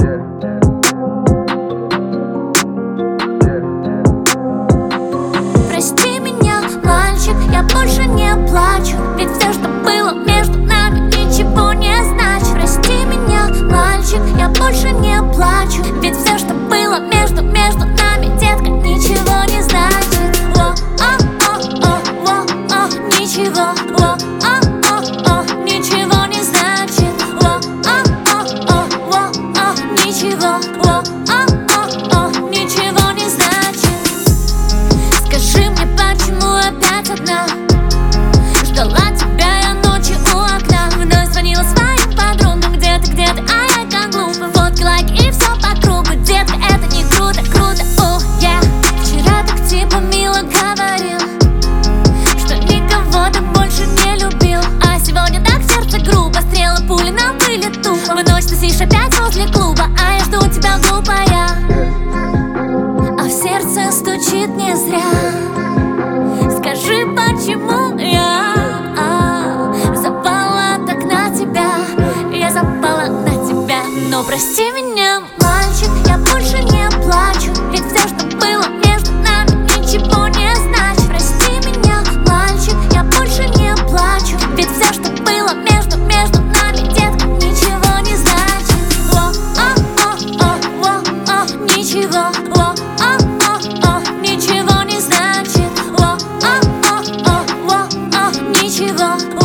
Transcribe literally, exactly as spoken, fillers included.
Прости меня, мальчик, я больше не плачу, ведь все, что было между нами, ничего не значит. Прости меня, мальчик, я больше не плачу, ведь все, что было между, между нами, детка, ничего не значит. О-о-о-о-о, ничего, о-о-о-о, ничего не значит. О-о-о-о-о, ничего, о-о-о-о, ничего не значит. Скажи мне, почему опять одна? Ждала тебя я ночью у окна, вновь звонила своим подругам. Где ты, где ты, а я как глупо. Фотки, лайки и все по кругу. Детка, это не круто, круто, о, я вчера так типа мило говорил, что никого ты больше не любил. А сегодня так сердце грубо, стрелы пули на вылету. В ночь ты сидишь опять возле клуба, а я жду тебя глупая. А в сердце стучит не зря. Скажи, почему я а, запала так на тебя? Я запала на тебя. Но прости меня, мальчик, я больше не плачу, ведь все, что было между нами, ничего не значит. Прости меня, мальчик, я больше не плачу, ведь все, что было между, между нами, детка, ничего не значит. О-о-о-о-о, ничего, о-о-о-о, ничего не значит. О-о-о-о-о, ничего.